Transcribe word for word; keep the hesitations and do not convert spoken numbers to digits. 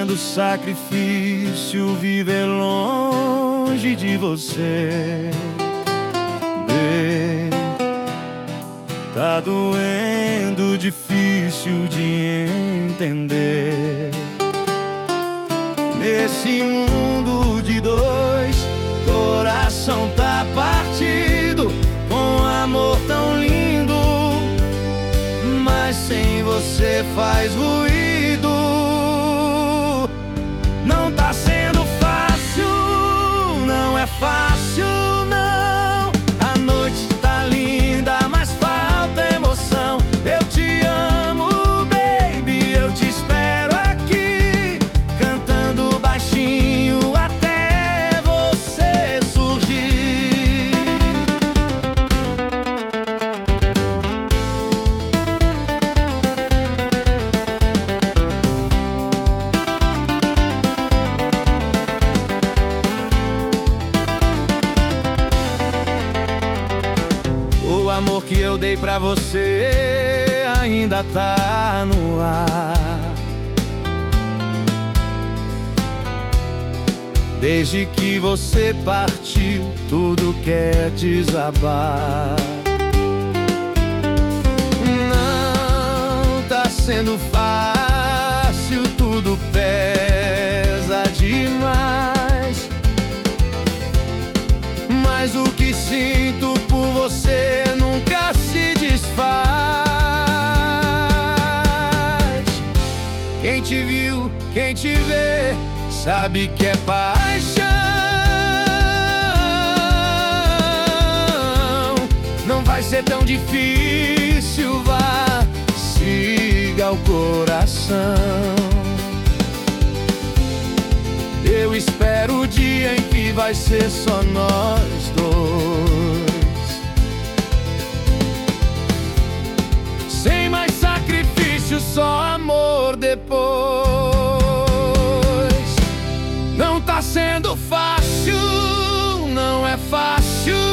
sendo sacrifício viver longe de você. Bem, tá doendo, difícil de entender. Nesse mundo de dois, coração tá partido, com amor tão lindo, mas sem você faz ruído. Não tá sendo fácil, não é fácil não. A noite tá linda, mas falta emoção. Eu te amo, baby, eu te espero aqui, cantando baixinho até você surgir. O amor que eu dei pra você ainda tá no ar. Desde que você partiu, tudo quer desabar. Não tá sendo fácil, tudo pesa demais, mas o que sinto por você nunca se desfaz. Quem te viu, quem te vê, sabe que é paixão. Não vai ser tão difícil, vá, siga o coração. Eu espero o dia em que vai ser só nós dois, sem mais sacrifício, só amor depois. Não tá sendo fácil, não é fácil